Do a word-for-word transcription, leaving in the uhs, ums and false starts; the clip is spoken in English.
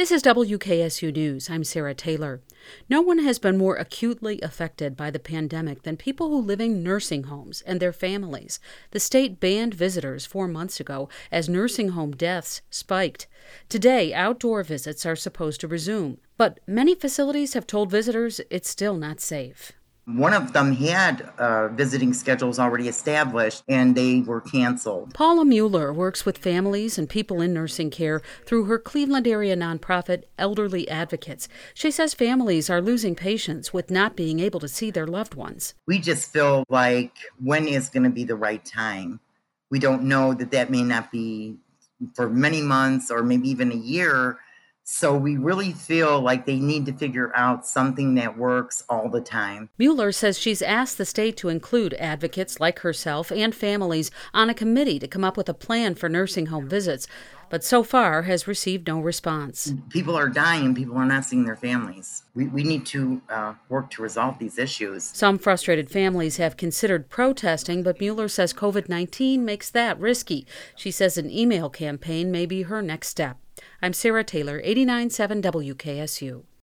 This is W K S U News. I'm Sarah Taylor. No one has been more acutely affected by the pandemic than people who live in nursing homes and their families. The state banned visitors four months ago as nursing home deaths spiked. Today, outdoor visits are supposed to resume, but many facilities have told visitors it's still not safe. One of them had uh, visiting schedules already established, and they were canceled. Paula Mueller works with families and people in nursing care through her Cleveland area nonprofit Elderly Advocates. She says families are losing patience with not being able to see their loved ones. We just feel like when is going to be the right time? We don't know that that may not be for many months or maybe even a year. So we really feel like they need to figure out something that works all the time. Mueller says she's asked the state to include advocates like herself and families on a committee to come up with a plan for nursing home visits, but so far has received no response. People are dying. People are not seeing their families. We, we need to uh, work to resolve these issues. Some frustrated families have considered protesting, but Mueller says covid nineteen makes that risky. She says an email campaign may be her next step. I'm Sarah Taylor, eighty-nine point seven W K S U.